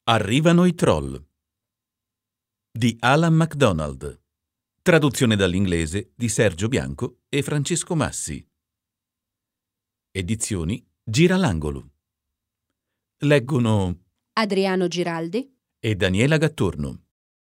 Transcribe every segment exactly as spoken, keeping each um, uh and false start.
Arrivano i troll di Alan MacDonald, traduzione dall'inglese di Sergio Bianco e Francesco Massi. Edizioni Giralangolo. Leggono Adriano Giraldi e Daniela Gatturno.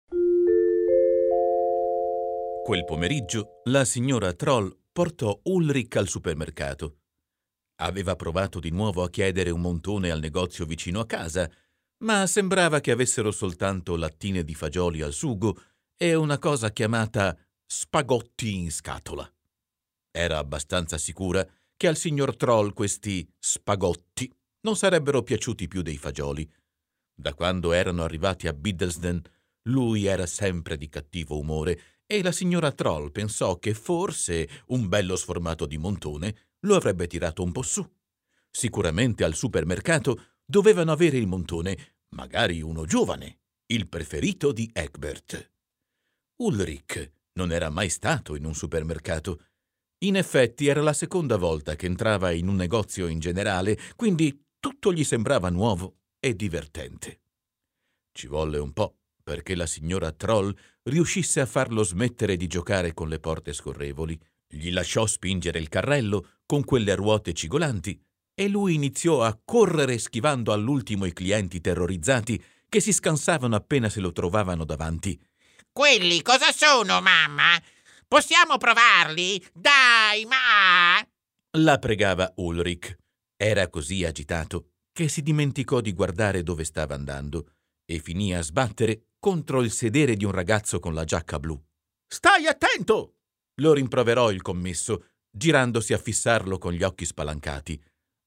Quel pomeriggio la signora Troll portò Ulrich al supermercato. Aveva provato di nuovo a chiedere un montone al negozio vicino a casa, ma sembrava che avessero soltanto lattine di fagioli al sugo e una cosa chiamata spagotti in scatola. Era abbastanza sicura che al signor Troll questi spagotti non sarebbero piaciuti più dei fagioli. Da quando erano arrivati a Biddlesden, lui era sempre di cattivo umore e la signora Troll pensò che forse un bello sformato di montone lo avrebbe tirato un po' su. Sicuramente al supermercato dovevano avere il montone, magari uno giovane, il preferito di Egbert. Ulrich non era mai stato in un supermercato. In effetti era la seconda volta che entrava in un negozio in generale, quindi tutto gli sembrava nuovo e divertente. Ci volle un po' perché la signora Troll riuscisse a farlo smettere di giocare con le porte scorrevoli. Gli lasciò spingere il carrello con quelle ruote cigolanti e lui iniziò a correre schivando all'ultimo i clienti terrorizzati che si scansavano appena se lo trovavano davanti. Quelli cosa sono, mamma? Possiamo provarli? Dai, ma... La pregava Ulrich. Era così agitato che si dimenticò di guardare dove stava andando e finì a sbattere contro il sedere di un ragazzo con la giacca blu. «Stai attento!» lo rimproverò il commesso, girandosi a fissarlo con gli occhi spalancati.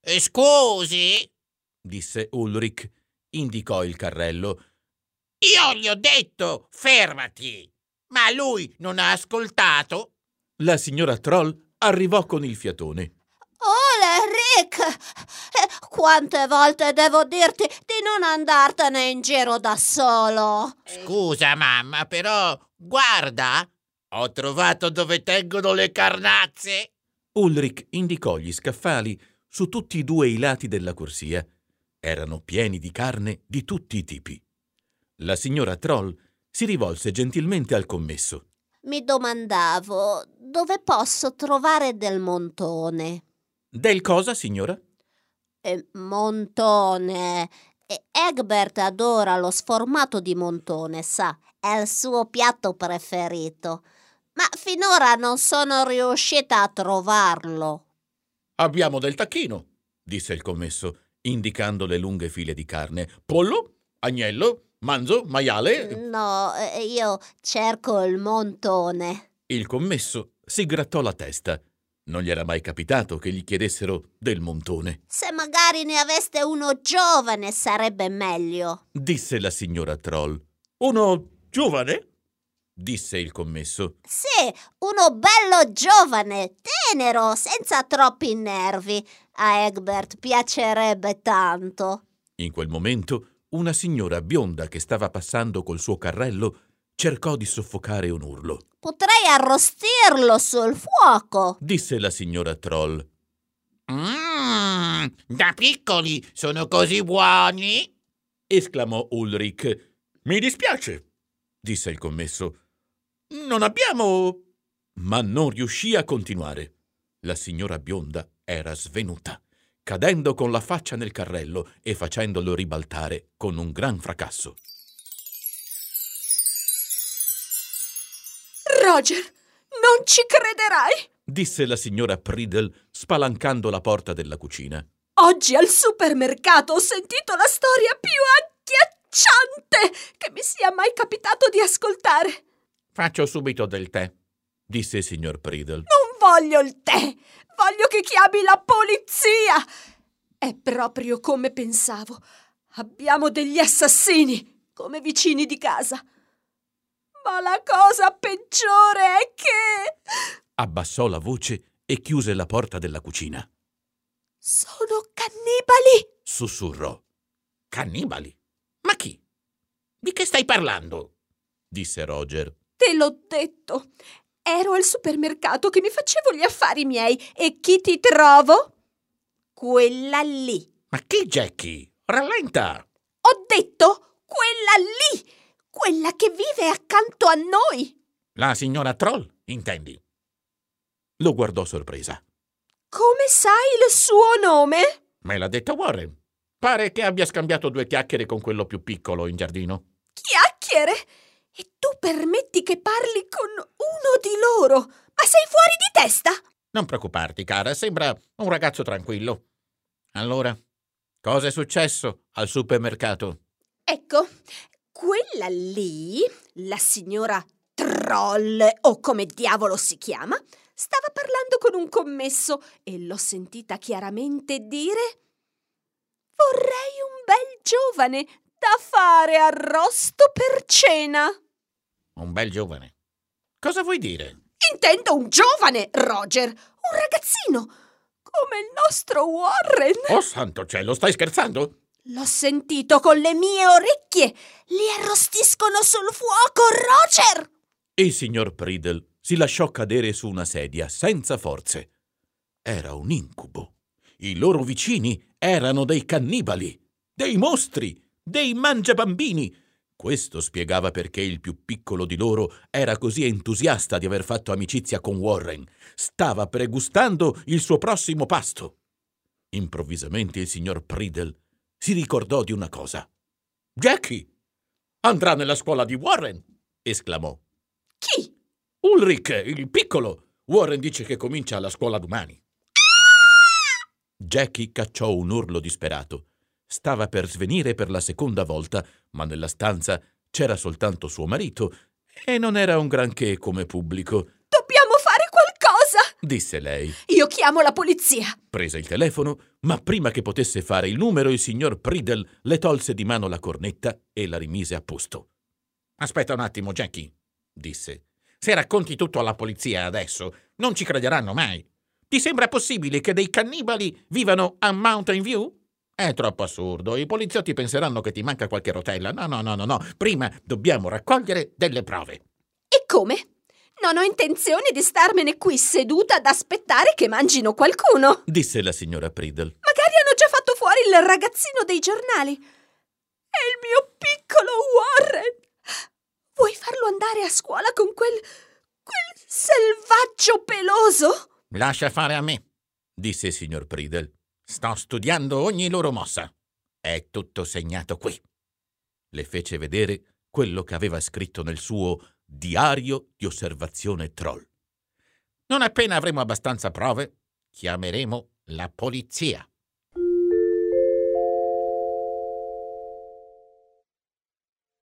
Scusi? Disse Ulrich. Indicò il carrello. Io gli ho detto fermati, ma lui non ha ascoltato. La signora Troll arrivò con il fiatone. Ulrich! Quante volte devo dirti di non andartene in giro da solo? Scusa, mamma, però guarda, ho trovato dove tengono le carnazze. Ulrich indicò gli scaffali su tutti e due i lati della corsia. Erano pieni di carne di tutti i tipi. La signora Troll si rivolse gentilmente al commesso. Mi domandavo dove posso trovare del montone. Del cosa, signora? Eh, montone. E Egbert adora lo sformato di montone, sa, è il suo piatto preferito. Ma finora non sono riuscita a trovarlo. Abbiamo del tacchino, disse il commesso, indicando le lunghe file di carne. Pollo, agnello, manzo, maiale. No, io cerco il montone. Il commesso si grattò la testa. Non gli era mai capitato che gli chiedessero del montone. Se magari ne aveste uno giovane sarebbe meglio, disse la signora Troll. Uno giovane? Disse il commesso. Sì, uno bello giovane, tenero, senza troppi nervi. A Egbert piacerebbe tanto. In quel momento una signora bionda che stava passando col suo carrello cercò di soffocare un urlo. Potrei arrostirlo sul fuoco, disse la signora Troll. Mmm, da piccoli sono così buoni, esclamò Ulrich. Mi dispiace, disse il commesso. Non abbiamo... Ma non riuscì a continuare. La signora bionda era svenuta, cadendo con la faccia nel carrello e facendolo ribaltare con un gran fracasso. Roger, non ci crederai! Disse la signora Priddle spalancando la porta della cucina. Oggi al supermercato ho sentito la storia più agghiacciante che mi sia mai capitato di ascoltare. Faccio subito del tè, disse il signor Priddle. Non voglio il tè, voglio che chiami la polizia. È proprio come pensavo. Abbiamo degli assassini come vicini di casa. Ma la cosa peggiore è che... Abbassò la voce e chiuse la porta della cucina. Sono cannibali! Sussurrò. Cannibali? Ma chi? Di che stai parlando? Disse Roger. Te l'ho detto. Ero al supermercato che mi facevo gli affari miei e chi ti trovo? Quella lì. Ma chi, Jackie? Rallenta! Ho detto lì, quella che vive accanto a noi. La signora Troll, intendi? Lo guardò sorpresa. Come sai il suo nome? Me l'ha detto Warren. Pare che abbia scambiato due chiacchiere con quello più piccolo in giardino. Chiacchiere? E tu permetti che parli con uno di loro? Ma sei fuori di testa? Non preoccuparti, cara, sembra un ragazzo tranquillo. Allora, cosa è successo al supermercato? Ecco, quella lì, la signora Troll, o come diavolo si chiama, stava parlando con un commesso e l'ho sentita chiaramente dire: vorrei un bel giovane da fare arrosto per cena. Un bel giovane. Cosa vuoi dire? Intendo un giovane, Roger, un ragazzino, come il nostro Warren. Oh, santo cielo, stai scherzando? L'ho sentito con le mie orecchie. Li arrostiscono sul fuoco, Roger! Il signor Priddle si lasciò cadere su una sedia senza forze. Era un incubo. I loro vicini erano dei cannibali, dei mostri, dei mangiabambini. Questo spiegava perché il più piccolo di loro era così entusiasta di aver fatto amicizia con Warren. Stava pregustando il suo prossimo pasto. Improvvisamente il signor Priddle si ricordò di una cosa. «Jackie andrà nella scuola di Warren!» esclamò. Chi? «Ulrich, il piccolo. Warren dice che comincia alla scuola domani». Jackie cacciò un urlo disperato. Stava per svenire per la seconda volta, ma nella stanza c'era soltanto suo marito e non era un granché come pubblico. Dobbiamo fare qualcosa! Disse lei. Io chiamo la polizia. Prese il telefono, ma prima che potesse fare il numero il signor Priddle le tolse di mano la cornetta e la rimise a posto. Aspetta un attimo, Jackie, disse. Se racconti tutto alla polizia adesso, non ci crederanno mai. Ti sembra possibile che dei cannibali vivano a Mountain View? È troppo assurdo. I poliziotti penseranno che ti manca qualche rotella. No, no, no, no, no. Prima dobbiamo raccogliere delle prove. E come? Non ho intenzione di starmene qui seduta ad aspettare che mangino qualcuno. Disse la signora Priddle. Magari hanno già fatto fuori il ragazzino dei giornali. È il mio piccolo Warren. Vuoi farlo andare a scuola con quel... quel selvaggio peloso? Lascia fare a me, Disse il signor Priddle. Sto studiando ogni loro mossa. È tutto segnato qui. Le fece vedere quello che aveva scritto nel suo diario di osservazione Troll. Non appena avremo abbastanza prove, chiameremo la polizia.